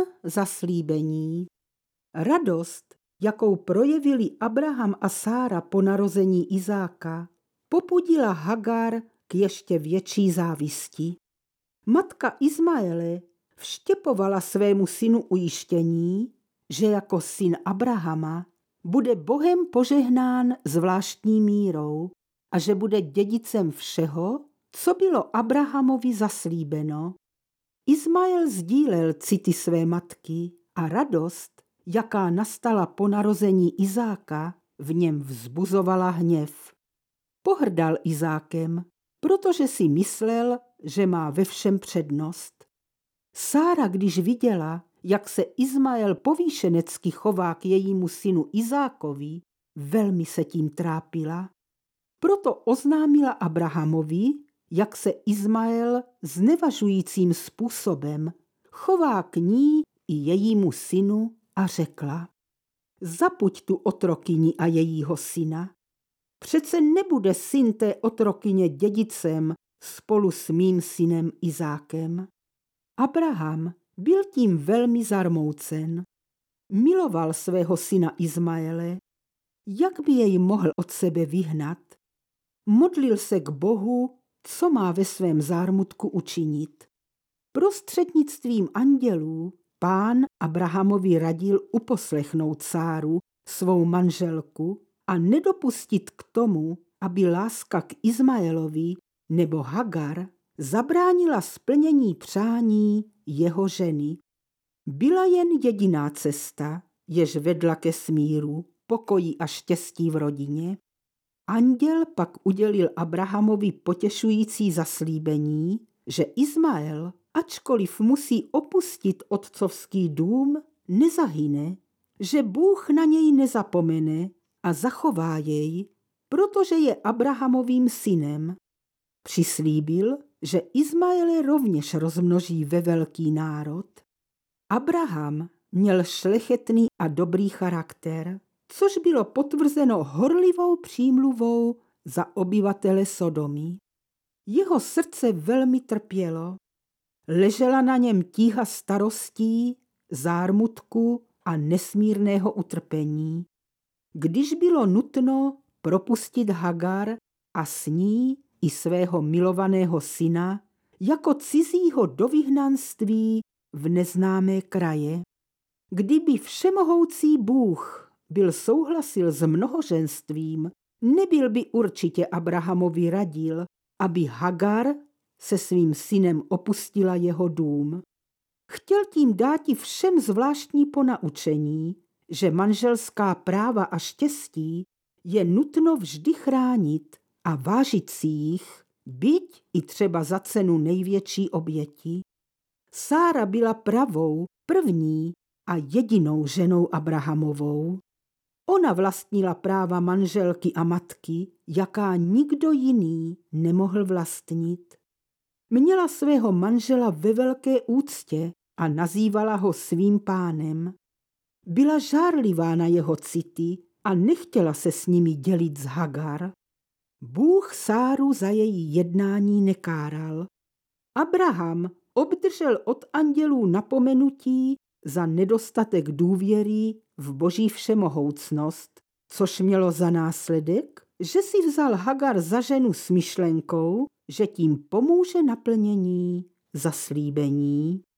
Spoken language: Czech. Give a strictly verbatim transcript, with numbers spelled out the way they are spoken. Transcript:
zaslíbení. Radost, jakou projevili Abraham a Sára po narození Izáka, popudila Hagar k ještě větší závisti. Matka Izmaele vštěpovala svému synu ujištění, že jako syn Abrahama bude Bohem požehnán zvláštní mírou a že bude dědicem všeho, co bylo Abrahamovi zaslíbeno. Izmael sdílel city své matky a radost, jaká nastala po narození Izáka, v něm vzbuzovala hněv. Pohrdal Izákem, protože si myslel, že má ve všem přednost. Sára, když viděla, jak se Izmael povýšenecky chová k jejímu synu Izákovi, velmi se tím trápila. Proto oznámila Abrahamovi, jak se Izmael znevažujícím způsobem chová k ní i jejímu synu a řekla: Zapuď tu otrokyni a jejího syna. Přece nebude syn té otrokyně dědicem spolu s mým synem Izákem. Abraham byl tím velmi zarmoucen. Miloval svého syna Izmaele. Jak by jej mohl od sebe vyhnat? Modlil se k Bohu, co má ve svém zármutku učinit. Prostřednictvím andělů Pán Abrahamovi radil uposlechnout Sáru, svou manželku, a nedopustit k tomu, aby láska k Izmaelovi nebo Hagar zabránila splnění přání jeho ženy. Byla jen jediná cesta, jež vedla ke smíru, pokoji a štěstí v rodině. Anděl pak udělil Abrahamovi potěšující zaslíbení, že Izmael, ačkoliv musí opustit otcovský dům, nezahyne, že Bůh na něj nezapomene a zachová jej, protože je Abrahamovým synem. Přislíbil, že Izmaele rovněž rozmnoží ve velký národ. Abraham měl šlechetný a dobrý charakter, což bylo potvrzeno horlivou přímluvou za obyvatele Sodomy. Jeho srdce velmi trpělo. Ležela na něm tíha starostí, zármutku a nesmírného utrpení. Když bylo nutno propustit Hagar a s ní i svého milovaného syna jako cizího do vyhnanství v neznámé kraje. Kdyby všemohoucí Bůh byl souhlasil s mnohoženstvím, nebyl by určitě Abrahamovi radil, aby Hagar se svým synem opustila jeho dům. Chtěl tím dáti všem zvláštní ponaučení, že manželská práva a štěstí je nutno vždy chránit a vážit si jich, byť i třeba za cenu největší oběti. Sára byla pravou, první a jedinou ženou Abrahamovou. Ona vlastnila práva manželky a matky, jaká nikdo jiný nemohl vlastnit. Měla svého manžela ve velké úctě a nazývala ho svým pánem. Byla žárlivá na jeho city a nechtěla se s nimi dělit s Hagar. Bůh Sáru za její jednání nekáral. Abraham obdržel od andělů napomenutí za nedostatek důvěry v Boží všemohoucnost, což mělo za následek, že si vzal Hagar za ženu s myšlenkou, že tím pomůže naplnění zaslíbení.